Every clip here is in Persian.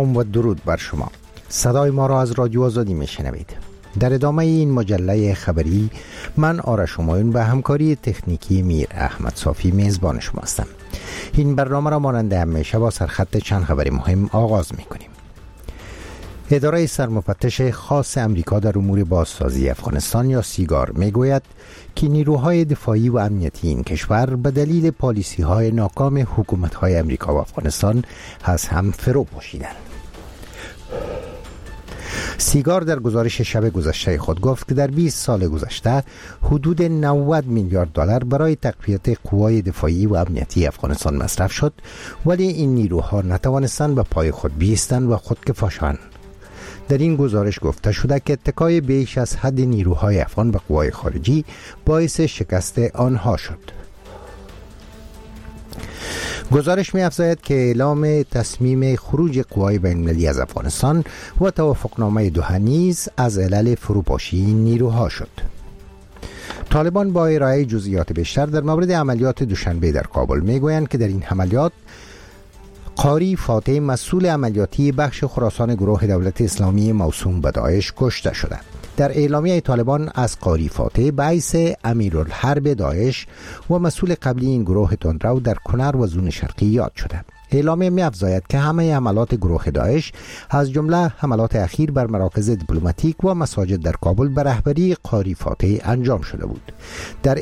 سلام و درود بر شما. صدای ما را از رادیو آزادی میشنوید. در ادامه این مجله خبری من آرش همایون به همکاری تکنیکی میر احمد صافی میزبان شما هستم. این برنامه را مانند همیشه با سرخط چند خبر مهم آغاز میکنیم. اداره سرمفتش خاص امریکا در امور بازسازی افغانستان یا سیگار میگوید که نیروهای دفاعی و امنیتی این کشور به دلیل پالیسی‌های ناکام حکومت‌های امریکا و افغانستان از هم فرو پاشیدند. سیگار در گزارش شب گذشته خود گفت که در 20 سال گذشته حدود 90 میلیارد دلار برای تقویت قوای دفاعی و امنیتی افغانستان مصرف شد، ولی این نیروها نتوانستند به پای خود بایستند و خودکفا شوند. در این گزارش گفته شده که اتکای بیش از حد نیروهای افغان به قوای خارجی باعث شکست آنها شد. گزارش می افزاید که اعلام تصمیم خروج قوای بین‌المللی از افغانستان و توافقنامه دوحه نیز از علل فروپاشی این نیروها شد. طالبان با ارائه جزئیات بیشتر در مورد عملیات دوشنبه در کابل می گویند که در این عملیات قاری فاتح مسئول عملیاتی بخش خراسان گروه دولت اسلامی موسوم به داعش کشته شده. در اعلامیه طالبان از قاری فاتح به حیث امیرالحرب داعش و مسئول قبلی این گروه تندرو در کنر و زون شرقی یاد شده. اعلامیه می افزاید که همه حملات گروه داعش از جمله حملات اخیر بر مراکز دیپلماتیک و مساجد در کابل به رهبری قاری فاتح انجام شده بود. در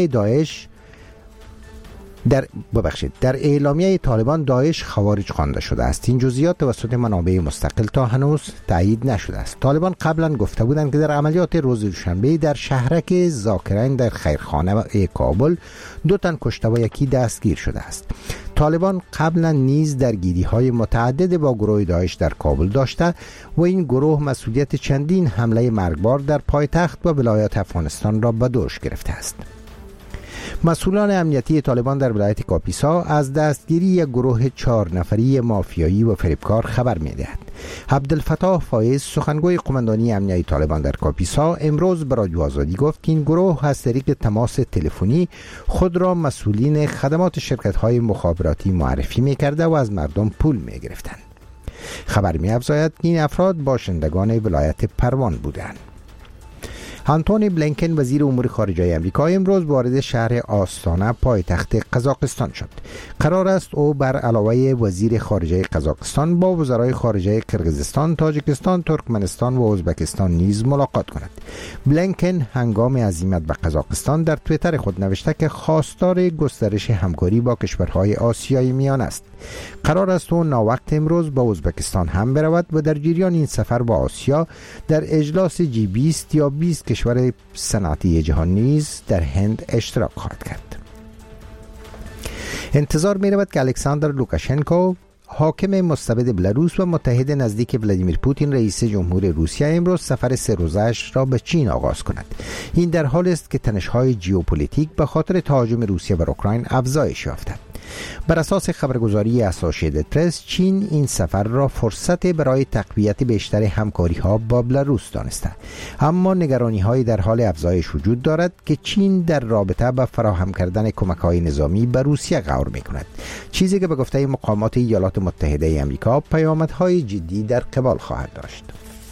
اعلامیه طالبان داعش خوارج خوانده شده است. این جزئیات توسط منابع مستقل تا هنوز تایید نشده است. طالبان قبلا گفته بودند که در عملیات روز دوشنبه در شهرک ذاکرین در خیرخانه کابل 2 تن کشته و 1 دستگیر شده است. طالبان قبلا نیز درگیری‌های متعدد با گروه داعش در کابل داشته و این گروه مسئولیت چندین حمله مرگبار در پایتخت و ولایات افغانستان را به دوش گرفته است. مسئولان امنیتی طالبان در ولایت کاپیسا از دستگیری یک گروه 4 نفری مافیایی و فریبکار خبر می‌دهد. عبدالفتاح فایز سخنگوی قماندانی امنیتی طالبان در کاپیسا امروز به رادیو آزادی گفت که این گروه از طریق تماس تلفنی خود را مسئولین خدمات شرکت‌های مخابراتی معرفی می‌کرده و از مردم پول می‌گرفتند. خبر می‌افزاید که این افراد باشندگان ولایت پروان بودند. آنتونی بلینکن وزیر امور خارجه آمریکا امروز وارد شهر آستانه پایتخت قزاقستان شد. قرار است او بر علاوه وزیر خارجه قزاقستان با وزرای خارجه قرقیزستان، تاجیکستان، ترکمنستان و ازبکستان نیز ملاقات کند. بلینکن هنگام عزیمت به قزاقستان در توییتر خود نوشته که خواستار گسترش همکاری با کشورهای آسیای میانه است. قرار است او ناوقت امروز با ازبکستان هم برود و در جریان این سفر با آسیا در اجلاس G20 یا 20 کشور صنعتی جهان نیز در هند اشتراک خواهد کرد. انتظار می رود که الکساندر لوکاشنکو حاکم مستبد بلاروس و متحد نزدیک ولادیمیر پوتین رئیس جمهور روسیه امروز سفر 3 روزه‌اش را به چین آغاز کند. این در حالی است که تنش‌های ژئوپلیتیک به خاطر تهاجم روسیه بر اوکراین افزایش یافته. بر اساس خبرگزاری اسوسییتد پرس، چین این سفر را فرصت برای تقویت بیشتر همکاری‌ها با بلاروس دانسته، اما نگرانی‌های در حال افزایش وجود دارد که چین در رابطه با فراهم کردن کمک‌های نظامی به روسیه غور می‌کند، چیزی که به گفته مقامات ایالات متحده آمریکا پیامدهای جدی در قبال خواهد داشت.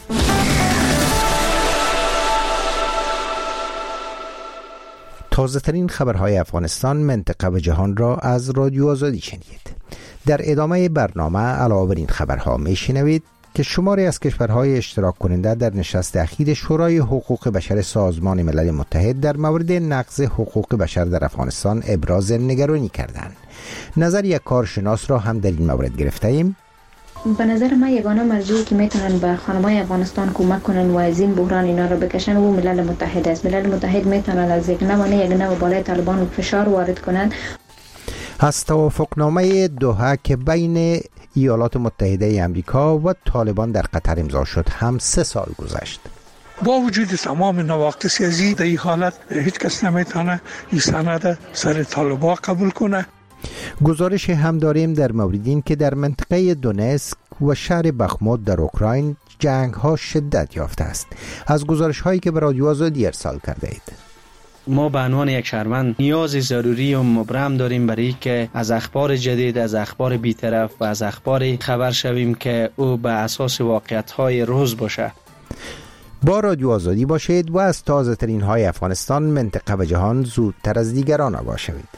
تازه ترین خبرهای افغانستان، منطقه و جهان را از رادیو آزادی شنیدید. در ادامه برنامه علاوه بر این خبرها میشنوید که شماری از کشورهای اشتراک کننده در نشست اخیر شورای حقوق بشر سازمان ملل متحد در مورد نقض حقوق بشر در افغانستان ابراز نگرانی کردند. نظر یک کارشناس را هم در این مورد گرفته ایم. به نظر من یگانه مرجعی که میتونن به خانمای افغانستان کمک کنن و از این بحران اینا رو بکشن و ملل متحد است. ملل متحد میتونن از یک نوع بالای طالبان فشار وارد کنن. از توافقنامه دوحه که بین ایالات متحده آمریکا و طالبان در قطر امضا شد هم 3 سال گذشت. با وجود تمام نواقص سیاسی در این حالت هیچ کس نمیتونه این سند سر طالبان قبول کنه. گزارش هم داریم در مورد این که در منطقه دونسک و شهر بخموت در اوکراین جنگ ها شدت یافته است. از گزارش هایی که به رادیو آزادی ارسال کرده اید. ما به عنوان یک شهروند نیاز ضروری و مبرم داریم برای که از اخبار جدید، از اخبار بی‌طرف و از اخبار خبر شویم که او به اساس واقعیت‌های روز باشه. با رادیو آزادی باشید و از تازه ترین های افغانستان، منطقه و جهان زودتر از دیگران آگاه شوید.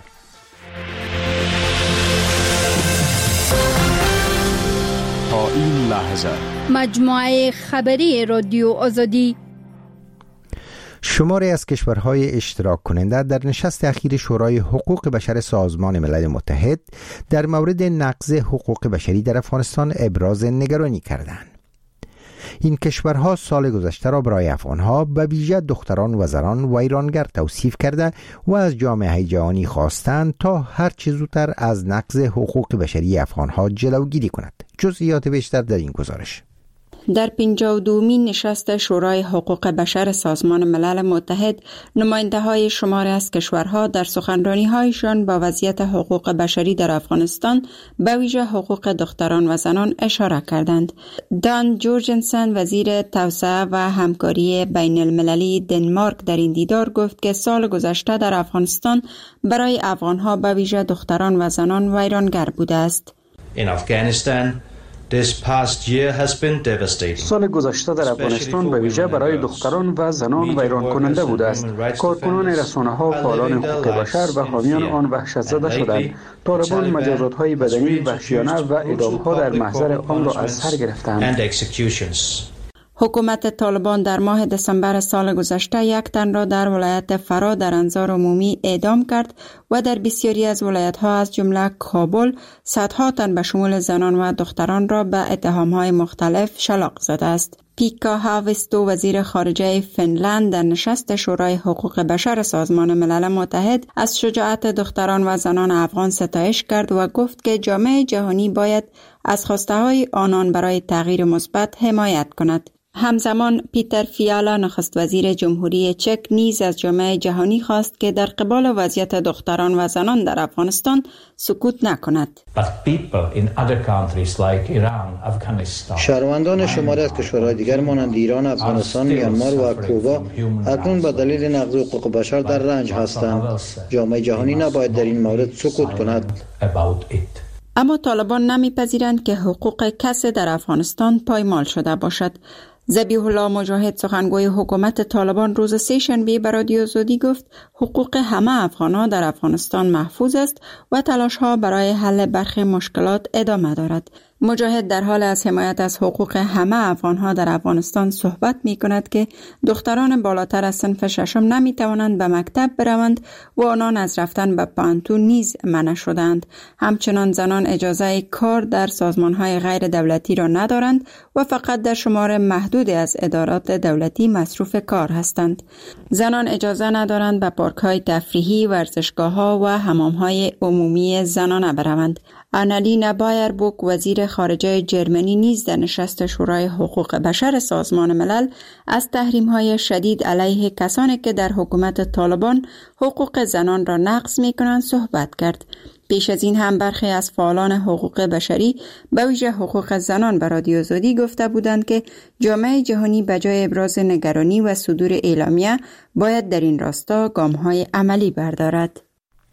تا این لحظه مجموعه خبری رادیو آزادی. شماری از کشورهای اشتراک کننده در نشست اخیر شورای حقوق بشر سازمان ملل متحد در مورد نقض حقوق بشری در افغانستان ابراز نگرانی کردند. این کشورها سال گذشته را برای افغانها به ویژه دختران و زنان و ایرانگر توصیف کرده و از جامعه جهانی خواستند تا هر چه زودتر از نقض حقوق بشری افغانها جلوگیری کند. جزئیات بیشتر در این گزارش. در 52مین نشست شورای حقوق بشر سازمان ملل متحد، نماینده‌های شماری از کشورها در سخنرانی‌هایشان با وضعیت حقوق بشری در افغانستان به ویژه حقوق دختران و زنان اشاره کردند. دان جورجنسن، وزیر توسعه و همکاری بین المللی دنمارک، در این دیدار گفت که سال گذشته در افغانستان برای افغان‌ها به ویژه دختران و زنان و ایرانگر بوده است. سال گذشته در افغانستان به ویژه برای دختران و زنان ویران کننده بوده است. کارکنان رسانه‌ها، فعالان حقوق بشر و حامیان آن وحشت زده شدند. طالبان مجازات‌های بدنی وحشیانه و اعدام‌ها در محضر آن را از سر گرفتند. حکومت طالبان در ماه دسامبر سال گذشته یک تن را در ولایت فرا در انظار عمومی اعدام کرد و در بسیاری از ولایت‌ها از جمله کابل صدها تن به شمول زنان و دختران را به اتهام‌های مختلف شلاق زده است. پیکا هاویستو، وزیر خارجه فنلند، در نشست شورای حقوق بشر سازمان ملل متحد از شجاعت دختران و زنان افغان ستایش کرد و گفت که جامعه جهانی باید از خواسته‌های آنان برای تغییر مثبت حمایت کند. همزمان پیتر فیالا، نخست وزیر جمهوری چک، نیز از جامعه جهانی خواست که در قبال وضعیت دختران و زنان در افغانستان سکوت نکند. شهروندان شماری از کشورهای دیگر مانند ایران، افغانستان، میانمار و کوبا اکنون به دلیل نقض حقوق بشر در رنج هستند. جامعه جهانی نباید در این مورد سکوت کند. اما طالبان نمیپذیرند که حقوق کسی در افغانستان پایمال شده باشد. ذبیح الله مجاهد، سخنگوی حکومت طالبان، روز سه‌شنبه به رادیو آزادی گفت حقوق همه افغان‌ها در افغانستان محفوظ است و تلاش‌ها برای حل برخی مشکلات ادامه دارد. مجاهد در حال از حمایت از حقوق همه افغان‌ها در افغانستان صحبت می‌کند که دختران بالاتر از صنف ششم نمی‌توانند به مکتب بروند و آنان از رفتن به پانتون نیز منع شدند. همچنان زنان اجازه کار در سازمان‌های غیر دولتی را ندارند و فقط در شمار محدود از ادارات دولتی مصروف کار هستند. زنان اجازه ندارند به پارک‌های تفریحی، ورزشگاه‌ها و حمام‌های عمومی زنانه بروند. آنالینا بایربوک، وزیر خارجه جرمنی، نیز در نشست شورای حقوق بشر سازمان ملل از تحریم‌های شدید علیه کسانی که در حکومت طالبان حقوق زنان را نقض می‌کنند صحبت کرد. پیش از این هم برخی از فعالان حقوق بشری به ویژه حقوق زنان به رادیو آزادی گفته بودند که جامعه جهانی به جای ابراز نگرانی و صدور اعلامیه باید در این راستا گام‌های عملی بردارد.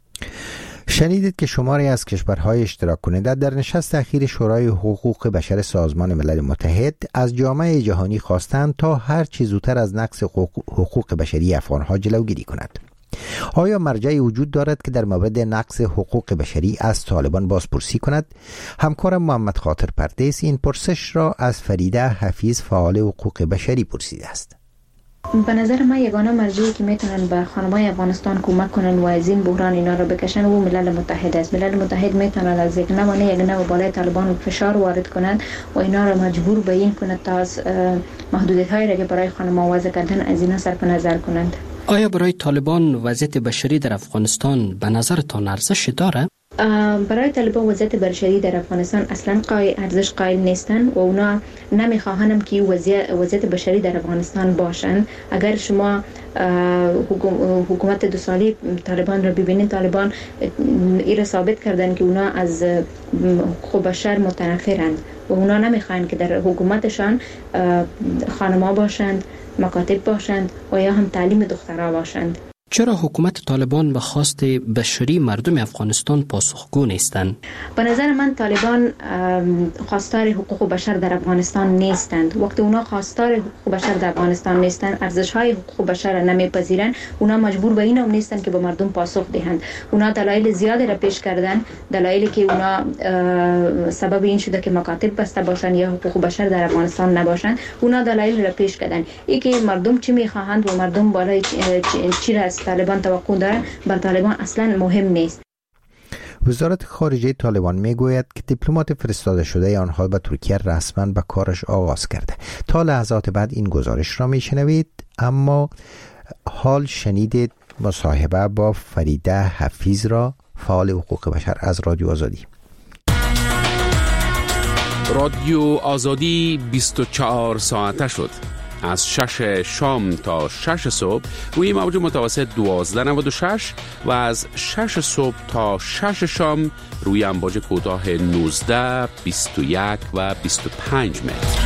شنیدید که شماری از کشورهای اشتراک کننده در نشست اخیر شورای حقوق بشر سازمان ملل متحد از جامعه جهانی خواستند تا هر چه زودتر از نقض حقوق بشری افغانها جلوگیری کند. آیا مرجعی وجود دارد که در مورد نقض حقوق بشری از طالبان بازپرسی کند؟ همکارم محمد خاطر پردیس این پرسش را از فریده حفیظ، فعال حقوق بشری، پرسیده است. به نظر من یگانه مرجعی که میتونن به خانمای افغانستان کمک کنن و از این بحران اینا رو بکشن و ملل متحد است. ملل متحد میتونن از یک نوع بالای طالبان فشار وارد کنند و اینا رو مجبور به این کنند تا از محدودیت‌هایی را که برای خانم‌ها وضع کردن از اینا صرف نظر کنند. آیا برای طالبان وضعیت بشری در افغانستان به نظرتان ارزش داره؟ برای طالبان وضعیت بشری در افغانستان اصلا ارزش قائل نیستن و اونا نمیخواهند که وضعیت بشری در افغانستان باشند. اگر شما حکومت 2 ساله طالبان را ببینید، طالبان این را ثابت کردن که اونا از حقوق بشر متنفرند و اونا نمیخواهند که در حکومتشان خانم‌ها باشند، مکاتب باشند و یا هم تعلیم دخترها باشند. چرا حکومت طالبان به خواست بشری مردم افغانستان پاسخگو نیستند؟ به نظر من طالبان خواستار حقوق بشر در افغانستان نیستند. وقتی اونا خواستار حقوق بشر در افغانستان نیستند، ارزش‌های حقوق بشر را نمیپذیرند، اونا مجبور به این هم نیستند که به مردم پاسخ دهند. اونا دلایل زیادی را پیش کردن، دلایلی که اونا سبب این شده که مکاتب بسته باشند یا حقوق بشر در افغانستان نباشند. اونا دلایل را پیش کردن. اینکه مردم چی می‌خواهند و مردم بالای چی را طالبان توقع دارند، بر طالبان اصلا مهم نیست. وزارت خارجه طالبان میگوید که دیپلمات فرستاده شده آنها به ترکیه رسما به کارش آغاز کرده. تا لحظات بعد این گزارش را میشنوید، اما حال شنیدید مصاحبه با فریده حفیظ را، فعال حقوق بشر از رادیو آزادی. رادیو آزادی 24 ساعته شد. از 6 شام تا 6 صبح روی موج متوسط 1296 و از 6 صبح تا 6 شام روی امواج کوتاه 19، 21 و 25 متر.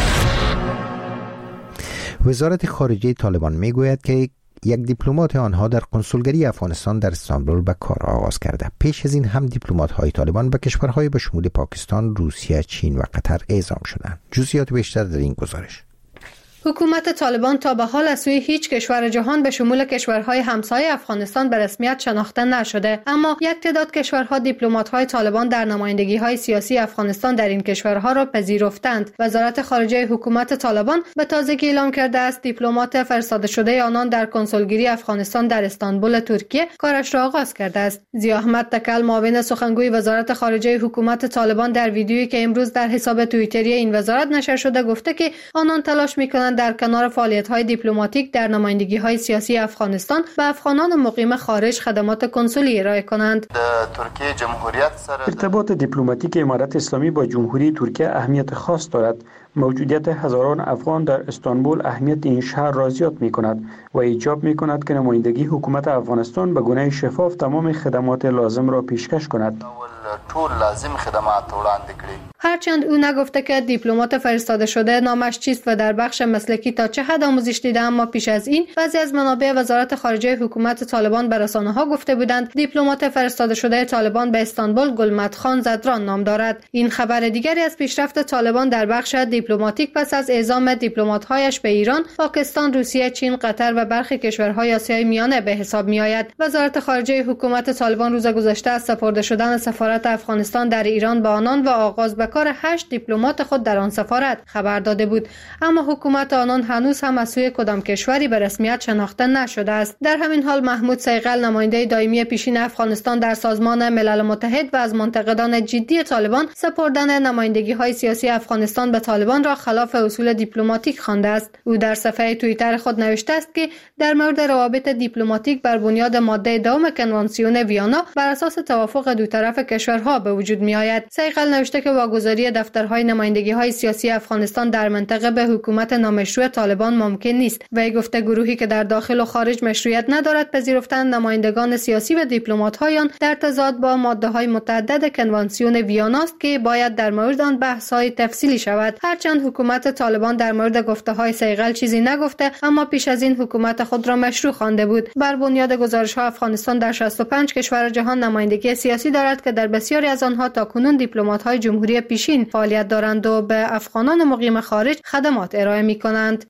وزارت خارجه طالبان میگوید که یک دیپلمات آنها در کنسولگری افغانستان در استانبول به کار آغاز کرده. پیش از این هم دیپلمات‌های طالبان به کشورهای به شمول پاکستان، روسیه، چین و قطر اعزام شدند. جزئیات بیشتر در این گزارش. حکومت طالبان تا به حال از سوی هیچ کشور جهان به شمول کشورهای همسایه افغانستان به رسمیت شناخته نشده، اما یک تعداد کشورها دیپلمات‌های طالبان در نمایندگی‌های سیاسی افغانستان در این کشورها را پذیرفتند. وزارت خارجه حکومت طالبان به تازگی اعلام کرده است دیپلمات فرستاده شده آنان در کنسولگری افغانستان در استانبول ترکیه کارش را آغاز کرده است. ضیا احمد تکل، معاون سخنگوی وزارت خارجه حکومت طالبان، در ویدیویی که امروز در حساب توییتری این وزارت نشر شده گفته که آنان تلاش می‌کنند در کنار فعالیت‌های دیپلماتیک در نمایندگی‌های سیاسی افغانستان به افغانان مقیم خارج خدمات کنسولی ارائه کنند. ترکیه جمهوریت ارتباط دیپلماتیک امارت اسلامی با جمهوری ترکیه اهمیت خاص دارد. موجودیت هزاران افغان در استانبول اهمیت این شهر را زیاد می‌کند و ایجاب می‌کند که نمایندگی حکومت افغانستان به گونه شفاف تمام خدمات لازم را پیشکش کند. ټول لازم خدمات وړاندې کړي. هرچند او نگفته که دیپلمات فرستاده شده نامش چیست و در بخش مسلکی تا چه حد آموزش دیده، اما پیش از این بعضی از منابع وزارت خارجه حکومت طالبان به رسانه‌ها گفته بودند دیپلمات فرستاده شده طالبان به استانبول گلمدخان زدران نام دارد. این خبر دیگری از پیشرفت طالبان در بخش دیپلماتیک پس از اعزام دیپلمات‌هایش به ایران، پاکستان، روسیه، چین، قطر و برخی کشورهای آسیای میانه به حساب می‌آید. وزارت خارجه حکومت طالبان روز گذشته از سپرده شدن سفارت افغانستان در ایران به آنان و آغاز به کار 8 دیپلمات خود در آن سفارت خبر داده بود، اما حکومت آنان هنوز هم از سوی کدام کشوری به رسمیت شناخته نشده است. در همین حال محمود صیقل، نماینده دائمی پیشین افغانستان در سازمان ملل متحد و از منتقدان جدی طالبان، سپردن نمایندگی‌های سیاسی افغانستان به طالبان را خلاف اصول دیپلماتیک خوانده است. او در صفحه توییتر خود نوشته است که در مورد روابط دیپلماتیک بر بنیاد ماده دوم کنوانسیون ویانا بر اساس توافق دو طرف کشورها به وجود می‌آید. صیقل نوشته که واگذاری دفترهای نمایندگی‌های سیاسی افغانستان در منطقه به حکومت نامشروع طالبان ممکن نیست. وی گفته گروهی که در داخل و خارج مشروعیت ندارد پذیرفتن نمایندگان سیاسی و دیپلمات‌های آن در تضاد با ماده‌های متعدد کنوانسیون ویانا است که باید در مورد آن بحث‌های تفصیلی شود. هرچند حکومت طالبان در مورد گفته‌های صیقل چیزی نگفته، اما پیش از این حکومت خود را مشروع خوانده بود. بر بنیاد گزارش‌ها افغانستان در 65 کشور جهان نمایندگی سیاسی دارد که در بسیاری از آنها تاکنون دیپلمات‌های جمهوری پیشین فعالیت دارند و به افغانان مقیم خارج خدمات ارائه می‌کنند.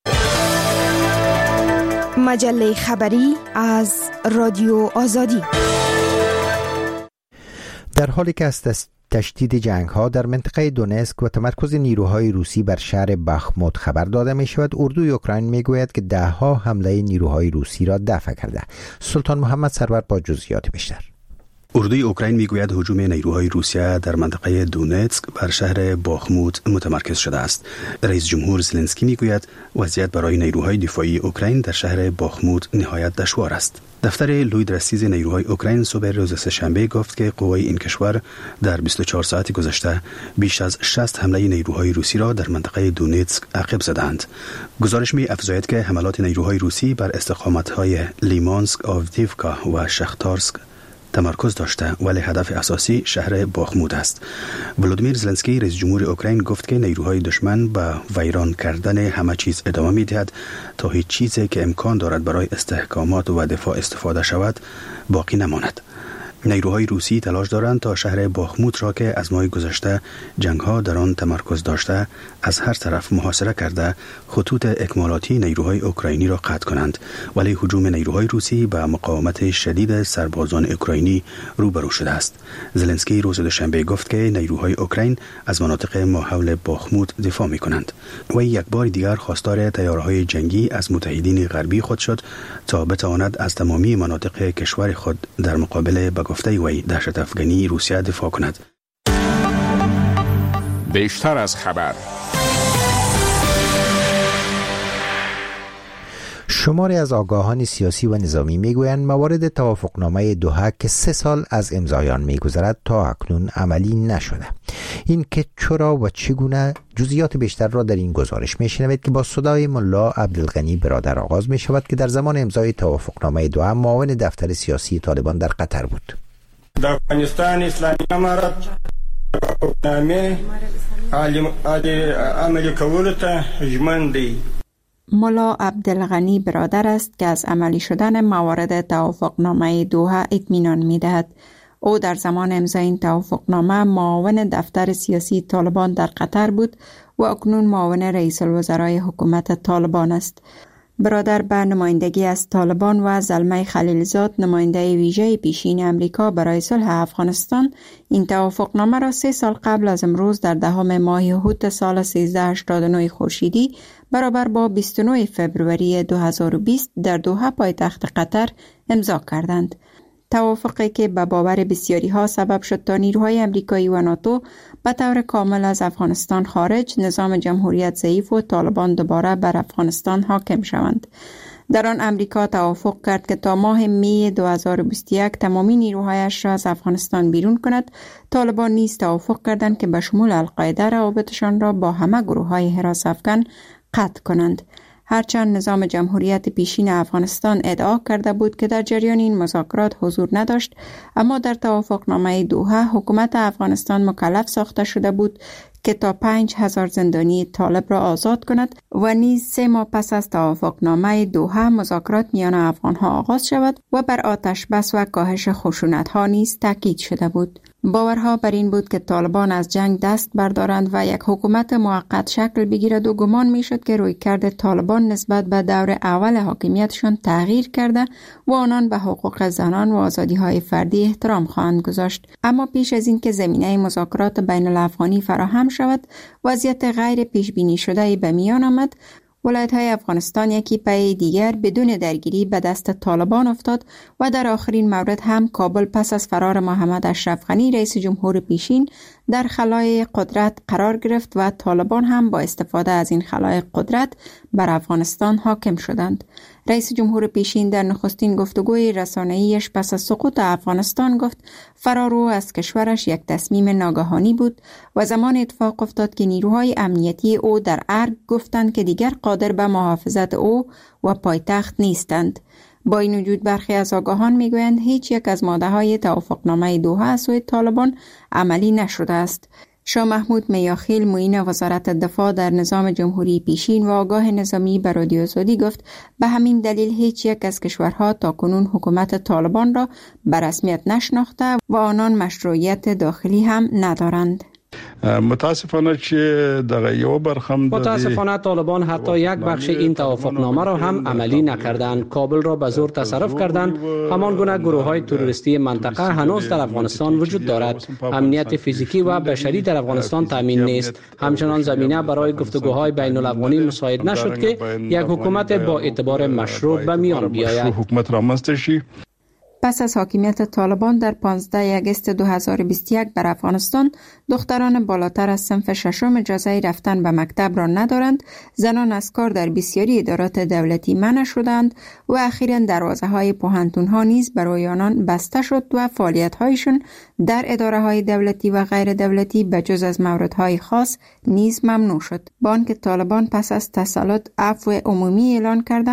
مجله خبری از رادیو آزادی. در حالی که از تشدید جنگ‌ها در منطقه دونتسک و تمرکز نیروهای روسی بر شهر بخموت خبر داده می‌شود، اردوی اوکراین می‌گوید که ده‌ها حمله نیروهای روسی را دفع کرده. سلطان محمد سرور با جزئیات بیشتر. اردوی اوکراین میگوید هجوم نیروهای روسیه در منطقه دونتسک بر شهر باخموت متمرکز شده است. رئیس جمهور زلنسکی میگوید وضعیت برای نیروهای دفاعی اوکراین در شهر باخموت نهایت دشوار است. دفتر لوید رستیز نیروهای اوکراین صبح روز سه‌شنبه گفت که قوای این کشور در 24 ساعت گذشته بیش از 60 حمله نیروهای روسی را در منطقه دونتسک عقب زدند. گزارش می افزاید که حملات نیروهای روسی بر استقامت‌های لیمانسک، آودیوکا و شختارسک تمرکز داشته، ولی هدف اساسی شهر باخمود است. ولودیمیر زلنسکی رئیس جمهور اوکراین گفت که نیروهای دشمن به ویران کردن همه چیز ادامه می‌دهد تا هیچ چیزی که امکان دارد برای استحکامات و دفاع استفاده شود باقی نماند. نیروهای روسی تلاش دارند تا شهر باخمود را که از ماه گذشته جنگ‌ها در آن تمرکز داشته از هر طرف محاصره کرده خطوط اکمالاتی نیروهای اوکراینی را قطع کنند، ولی هجوم نیروهای روسی به مقاومت شدید سربازان اوکراینی روبرو شده است. زلنسکی روز دوشنبه گفت که نیروهای اوکراین از مناطق ماحول باخمود دفاع می‌کنند و یک بار دیگر خواستار تیارهای جنگی از متحدین غربی خود شد تا بتواند از تمامی مناطق کشور خود در مقابل گفته وی دهشت افغانی روسیه دفاع کند. بیشتر از خبر. شماری از آگاهان سیاسی و نظامی میگویند موارد توافقنامه دوحه که 3 سال از امضای آن میگذرد تا اکنون عملی نشده. این که چرا و چگونه، جزئیات بیشتر را در این گزارش میشنوید که با صدای ملا عبدالغنی برادر آغاز می شود که در زمان امضای توافقنامه دوحه معاون دفتر سیاسی طالبان در قطر بود. در افغانستان اسلامی امارت توافقنامه عملی کولو ته ژمن دی. ملا عبدالغنی برادر است که از عملی شدن موارد توافقنامه دوحه اطمینان می‌دهد. او در زمان امضای این توافقنامه معاون دفتر سیاسی طالبان در قطر بود و اکنون معاون رئیس الوزرای حکومت طالبان است. برادر به نمایندگی از طالبان و زلمه خلیلزاد نماینده ویژه پیشین امریکا برای صلح افغانستان این توافقنامه را 3 سال قبل از امروز در 10 ماه هوت سال 1389 خورشیدی برابر با 29 فوریه 2020 در دوحه پایتخت قطر امضا کردند. توافقی که به باور بسیاری ها سبب شد تا نیروهای امریکایی و ناتو به طور کامل از افغانستان خارج، نظام جمهوریت ضعیف و طالبان دوباره بر افغانستان حاکم شوند. در آن امریکا توافق کرد که تا ماه می 2021 تمامی نیروهایش را از افغانستان بیرون کند. طالبان نیز توافق کردند که به شمول القاعده روابطشان را با همه گروه‌های حراس افغان قطع کنند. هرچند نظام جمهوریت پیشین افغانستان ادعا کرده بود که در جریان این مذاکرات حضور نداشت، اما در توافقنامه دوحه حکومت افغانستان مکلف ساخته شده بود که تا 5000 زندانی طالب را آزاد کند و نیز 3 ماه پس از توافقنامه دوحه مذاکرات میان افغانها آغاز شود و بر آتش بس و کاهش خشونت‌ها نیز تاکید شده بود. باورها بر این بود که طالبان از جنگ دست بردارند و یک حکومت موقت شکل بگیرد و گمان میشد که رویکرد طالبان نسبت به دور اول حاکمیتشان تغییر کرده و آنان به حقوق زنان و آزادی‌های فردی احترام خواهند گذاشت. اما پیش از اینکه زمینه مذاکرات بین الافغانی فراهم شود، وضعیت غیر پیش بینی شده به میان آمد. ولایت‌های افغانستان یکی پی دیگر بدون درگیری به دست طالبان افتاد و در آخرین مورد هم کابل پس از فرار محمد اشرف غنی رئیس جمهور پیشین در خلای قدرت قرار گرفت و طالبان هم با استفاده از این خلای قدرت بر افغانستان حاکم شدند. رئیس جمهور پیشین در نخستین گفتگوی رسانه‌ایش پس از سقوط افغانستان گفت فرار او از کشورش یک تصمیم ناگهانی بود و زمان اتفاق افتاد که نیروهای امنیتی او در ارگ گفتند که دیگر قادر به محافظت او و پایتخت نیستند. با این وجود برخی از آگاهان میگویند هیچ یک از ماده‌های توافقنامه دوحه از سوی طالبان عملی نشده است. شاه محمود میاخیل معین وزارت دفاع در نظام جمهوری پیشین و آگاه نظامی به رادیو آزادی گفت به همین دلیل هیچ یک از کشورها تاکنون حکومت طالبان را به رسمیت نشناخته و آنان مشروعیت داخلی هم ندارند. متاسفانه طالبان حتی یک بخش این توافقنامه را هم عملی نکردند. کابل را به زور تصرف کردند. همان گونه گروه‌های تروریستی منطقه هنوز در افغانستان وجود دارد. امنیت فیزیکی و بشری در افغانستان تامین نیست. همچنان زمینه برای گفتگوهای بین الافغانی مساعد نشد که یک حکومت با اعتبار مشروع به میان بیاید. پس از حاکمیت طالبان در 15 آگوست 2021 بر افغانستان، دختران بالاتر از صنف ششم اجازه رفتن به مکتب را ندارند، زنان از کار در بسیاری ادارات دولتی منع شدند و اخیراً دروازه‌های پوهنتون‌ها نیز برای آنان بسته شد و فعالیت‌هایشان در اداره‌های دولتی و غیر دولتی به جز از موردهای خاص نیز ممنوع شد. با آنکه طالبان پس از تسلط عفو عمومی اعلان کردند،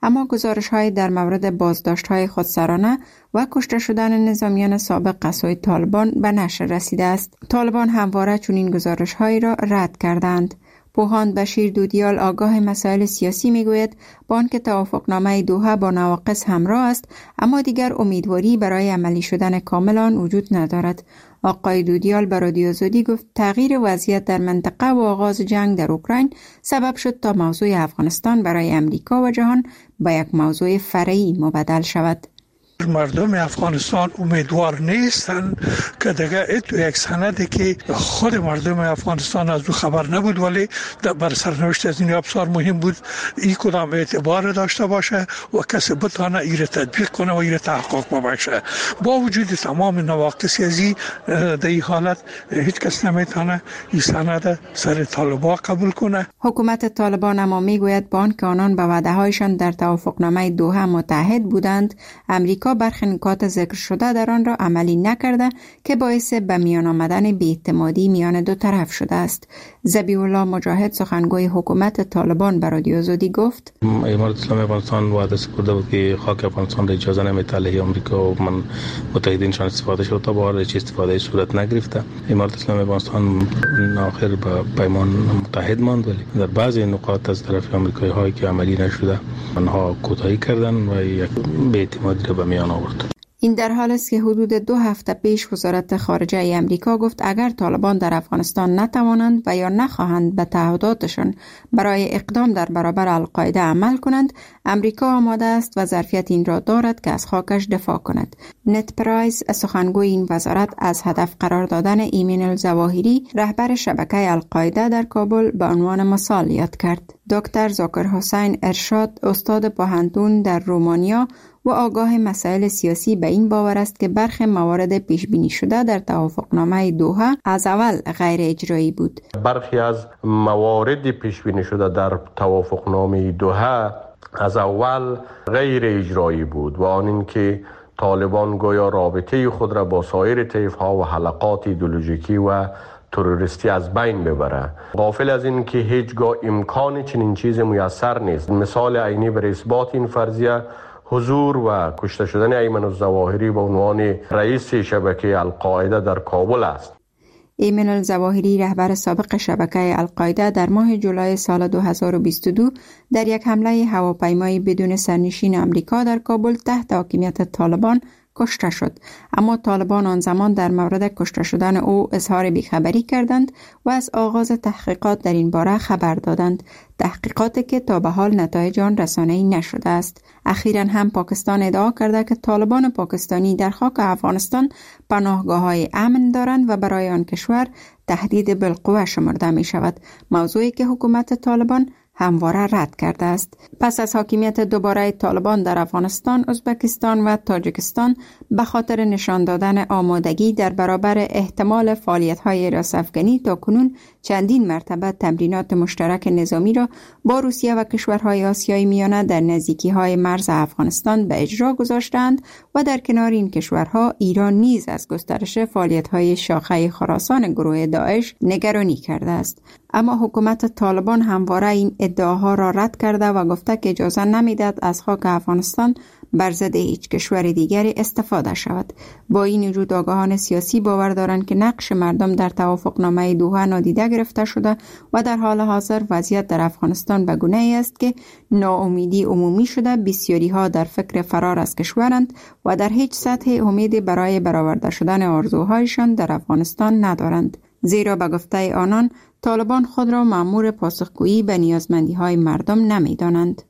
اما گزارش‌های در مورد بازداشت‌های خودسرانه و کشته شدن نظامیان سابق قصای طالبان به نشر رسیده است. طالبان همواره چنین گزارش‌هایی را رد کردند. پوهاند بشیر دودیال آگاه مسائل سیاسی میگوید با آنکه توافقنامه دوحه با نواقص همراه است، اما دیگر امیدواری برای عملی شدن کامل آن وجود ندارد. آقای دودیال به رادیو آزادی گفت تغییر وضعیت در منطقه و آغاز جنگ در اوکراین سبب شد تا موضوع افغانستان برای امریکا و جهان به یک موضوع فرعی مبدل شود. مردم افغانستان امیدوار نیستن که دیگه تو یک سندی که خود مردم افغانستان از او خبر نبود ولی بر سرنوشت از این ابزار مهم بود این کدام اعتبار داشته باشه و کسی بتانه ایره تطبیق کنه و ایره تحقق ببخشه. با وجود تمام نواقص ازی در این حالت هیچ کس نمیتونه این سند سر طالبان قبول کنه. حکومت طالبان اما میگوید با آنکه آنان به وعده هایشان در توافقنامه دوحه متحد بودند، امریکا برخی نکات ذکر شده در آن را عملی نکرده که باعث به میان آمدن بی‌اعتمادی میان دو طرف شده است. ذبیح الله مجاهد سخنگوی حکومت طالبان به رادیو آزادی گفت امارت اسلامی افغانستان وعده کرده بود که خاک افغانستان را اجازه نمیده علیه آمریکا و من متحدینشان استفاده شد، تا به حال هیچ استفاده صورت نگرفته. امارت اسلامی افغانستان آخر به پیمان متحد ماند ولی در بعضی نقاط از طرف آمریکایی هایی که عملی نشده آنها کوتاهی کردن و یک بی‌اعتمادی را به میان آورد. این در حال است که حدود 2 هفته پیش وزارت خارجه ای امریکا گفت اگر طالبان در افغانستان نتوانند و یا نخواهند به تعهداتشان برای اقدام در برابر القاعده عمل کنند، امریکا آماده است و ظرفیت این را دارد که از خاکش دفاع کند. نت پرایس سخنگوی این وزارت از هدف قرار دادن ایمن الظواهری رهبر شبکه القاعده در کابل به عنوان مثال یاد کرد. دکتر ذاکر حسین ارشاد استاد پوهنتون در رومانیا و آگاه مسائل سیاسی به این باور است که برخی موارد پیش بینی شده در توافقنامه دوحه از اول غیر اجرایی بود. برخی از موارد پیش بینی شده در توافقنامه دوحه از اول غیر اجرایی بود و آن اینکه طالبان گویا رابطه خود را با سایر طیف‌ها و حلقات ایدئولوژیکی و تروریستی از بین ببره. غافل از این که هیچگاه امکان چنین چیز میسر نیست. مثال عینی بر اثبات این فرضیه حضور و کشته شدن ایمن الظواهری به عنوان رئیس شبکه القاعده در کابل است. ایمن الظواهری رهبر سابق شبکه القاعده در ماه جولای سال 2022 در یک حمله هواپیمایی بدون سرنشین امریکا در کابل تحت حاکمیت طالبان کشته شد، اما طالبان آن زمان در مورد کشته شدن او اظهار بیخبری کردند و از آغاز تحقیقات در این باره خبر دادند، تحقیقاتی که تا به حال نتایج آن رسانه‌ای نشده است. اخیراً هم پاکستان ادعا کرده که طالبان پاکستانی در خاک افغانستان پناهگاه‌های امن دارند و برای آن کشور تهدید بالقوه شمرده می شود، موضوعی که حکومت طالبان همواره رد کرده است. پس از حاکمیت دوباره طالبان در افغانستان، ازبکستان و تاجیکستان به خاطر نشان دادن آمادگی در برابر احتمال فعالیت‌های راست‌افغانی تا کنون چندین مرتبه تمرینات مشترک نظامی را با روسیه و کشورهای آسیای میانه در نزدیکی‌های مرز افغانستان به اجرا گذاشتند و در کنار این کشورها ایران نیز از گسترش فعالیت‌های شاخه خراسان گروه داعش نگرانی کرده است. اما حکومت طالبان همواره این ادعاها را رد کرده و گفته که اجازه نمیدهد از خاک افغانستان بر ضد هیچ کشور دیگری استفاده شود. با این وجود آگاهان سیاسی باور دارند که نقش مردم در توافقنامه دوحه نادیده گرفته شده و در حال حاضر وضعیت در افغانستان به گونه‌ای است که ناامیدی عمومی شده، بسیاری ها در فکر فرار از کشورند و در هیچ سطح امیدی برای برآورده شدن آرزوهایشان در افغانستان ندارند، زیرا به گفته آنان طالبان خود را مأمور پاسخگویی به نیازمندی‌های مردم نمی‌دانند.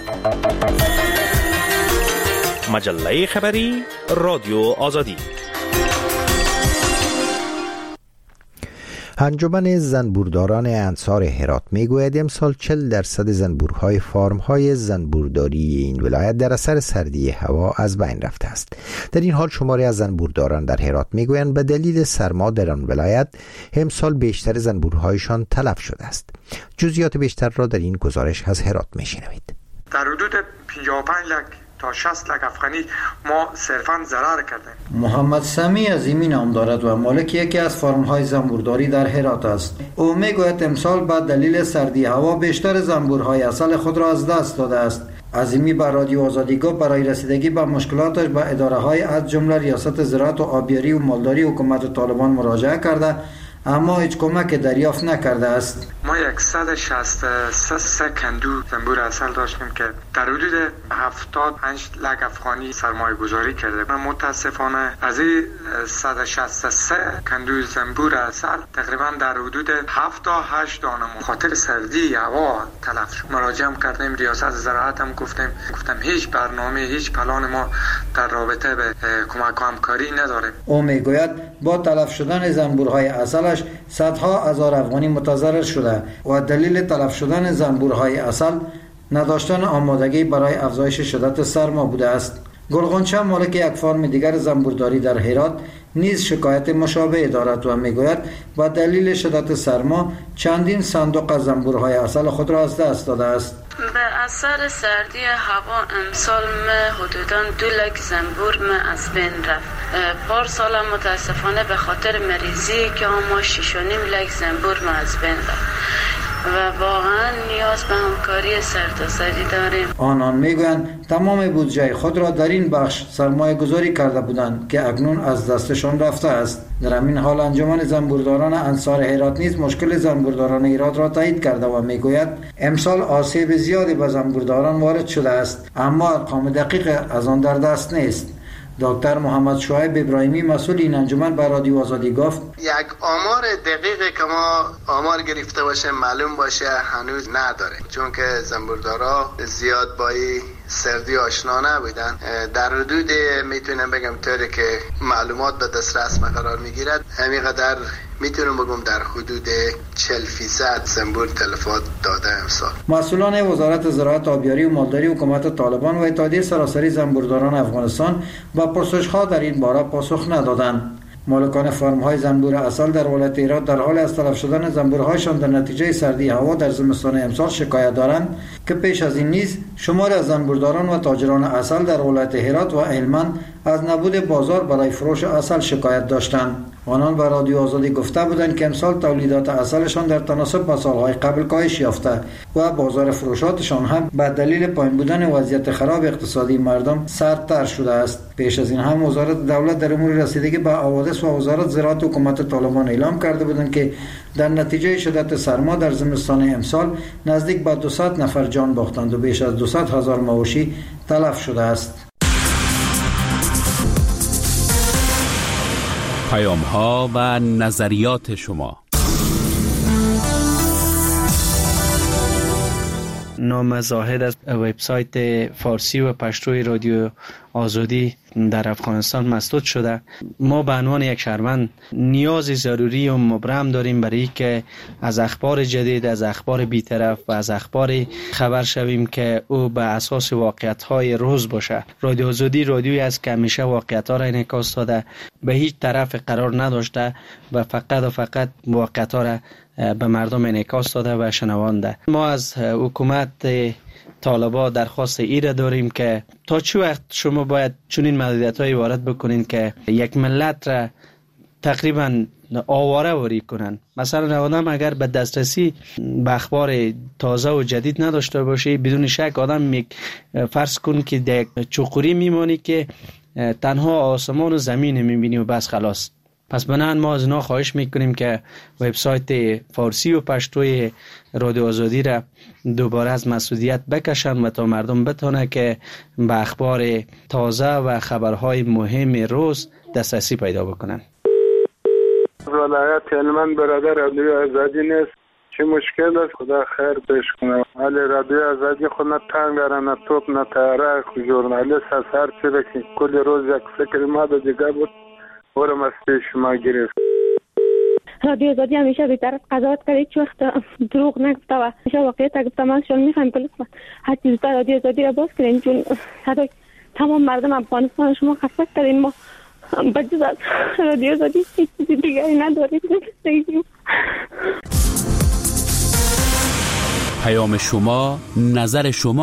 مجله خبری رادیو آزادی. انجمن زنبورداران انصار هرات میگوید امسال 40% زنبورهای فارم‌های زنبورداری این ولایت در اثر سردی هوا از بین رفته است. در این حال شماری از زنبورداران در هرات میگویند به دلیل سرما در آن ولایت امسال بیشتر زنبورهایشان تلف شده است. جزئیات بیشتر را در این گزارش از هرات میشنوید. در حدود 55 لک تا 60 لک افغانی ما صرفاً ضرر کردیم. محمد سمی عظیمی نام دارد و مالک یکی از فارم‌های زنبورداری در هرات است. او میگوید امسال به دلیل سردی هوا بیشتر زنبورهای اصل خود را از دست داده است. عظیمی به رادیو آزادی گفت برای رسیدگی به مشکلاتش به اداره‌های از جمله ریاست زراعت و آبیاری و مالداری حکومت طالبان مراجعه کرده، اما هیچ کمک دریافت نکرده است. ما 163 کندو زنبور عسل داشتیم که در حدود 75 لک افغانی سرمایه گذاری کرده. متاسفانه از این 163 کندو زنبور عسل تقریبا در حدود 7 تا 8 دانه خاطر سردی هوا تلف شد. مراجعه کردیم ریاست زراعت هم گفتم هیچ برنامه هیچ پلان ما در رابطه به کمک و همکاری نداریم. او میگوید با تلف شدن زنبورهای عسل صدها هزار افغانی متضرر شده و دلیل تلف شدن زنبورهای عسل نداشتن آمادگی برای افزایش شدت سرما بوده است. گلغنچه مالک یک فرم دیگر زنبورداری در هرات نیز شکایت مشابه دارد و میگوید با دلیل شدت سرما چندین صندوق از زنبورهای عسل خود را از دست داده است. به اثر سردی هوا امسال حدوداً 2 لک زنبور از بین رفت. پارسال متاسفانه به خاطر مریضی که ما 6.5 لک زنبور از بین رفت و واقعا نیاز به همکاری سرتاسری داریم. آنان میگویند تمام بودجه خود را در این بخش سرمایه گذاری کرده بودند که اکنون از دستشان رفته است. در همین حال انجمن زنبورداران انصار هرات نیز مشکل زنبورداران هرات را تایید کرده و میگوید امسال آسیب زیادی به زنبورداران وارد شده است، اما ارقام دقیق از آن در دست نیست. دکتر محمد شعیب ابراهیمی مسئول این انجمن به رادیو آزادی گفت یک آمار دقیقی که ما آمار گرفته باشه معلوم باشه هنوز نداره، چون که زنبوردارا زیاد با سردی آشنا نبودن. در حدود میتونم بگم طوری که معلومات به دسترس قرار میگیرد همینقدر میتونم بگم در حدود 40% زنبور تلفات داده امسال. مسئولان وزارت زراعت، آبیاری و مالداری حکومت طالبان و اتحادیه سراسری زنبورداران افغانستان با پرسش‌ها در این باره پاسخ ندادند. مالکان فرم‌های زنبور عسل در ولایت هرات در حال از تلف شدن زنبورهایشان در نتیجه سردی هوا در زمستان امسال شکایت دارند که پیش از این نیز شماری از زنبورداران و تاجران عسل در ولایت هرات و هلمند از نبود بازار برای فروش عسل شکایت داشتند. آنان به رادیو آزادی گفته بودند که امسال تولیدات عسلشان در تناسب با سالهای قبل کاهش یافته و بازار فروشاتشان هم به دلیل پایین بودن وضعیت خراب اقتصادی مردم سردتر شده است. پیش از این هم وزارت دولت در امور رسیدگی به حوادث و وزارت زراعت حکومت طالبان اعلام کرده بودند که در نتیجه شدت سرما در زمستان امسال نزدیک به 200 نفر جان باختند و بیش از 200,000 مواشی تلف شده است. پیام ها و نظریات شما. نام زاهد از وبسایت فارسی و پشتوی رادیو آزادی در افغانستان مسدود شده. ما به عنوان یک شهروند نیاز ضروری و مبرم داریم برای که از اخبار جدید، از اخبار بی‌طرف و از اخبار خبر شویم که او به اساس واقعیت‌های روز باشه. رادیو آزادی رادیویی است که همیشه واقعیت‌ها را انعکاس داده، به هیچ طرف قرار نداشته و فقط واقعیت‌ها را به مردم انعکاس داده و شنوانده. ما از حکومت طالبان درخواست ایره داریم که تا چه وقت شما باید چنین محدودیت‌هایی وارد بکنین که یک ملت را تقریبا آواره واری کنن. مثلا آدم اگر به دسترسی به اخبار تازه و جدید نداشته باشه، بدون شک آدم فرض کن که در چوخوری میمانی که تنها آسمان و زمین میبینی و بس خلاص. پس بنابراین ما از اینا خواهش میکنیم که وبسایت فارسی و پشتوی رادیو آزادی را دوباره از مسئولیت بکشن و تا مردم بتونه که به اخبار تازه و خبرهای مهم روز دسترسی پیدا بکنن. ولایت هلمند برادر رادیو آزادی نیست، چه مشکل است؟ خدا خیر پیش کنه. ولی رادیو آزادی خود نه تنگره نه توپ نه تیاره، ژورنالیست از هر چی که کل روز یک فکر ما دیگه بود ورم از پیش ما گرفت. رادیو آزادی همیشه بیشتر از قضاوت کرده، هیچ وقت دروغ نگفته و همیشه واقعیت گفته. من شما میخوایم که لطفا هر چیز رادیو آزادی را باز کنین، چون صدای تمام مردم افغانستان شما خسته کردین. ما بجز از رادیو آزادی هیچ چیز دیگری نداریم. پیام شما، نظر شما.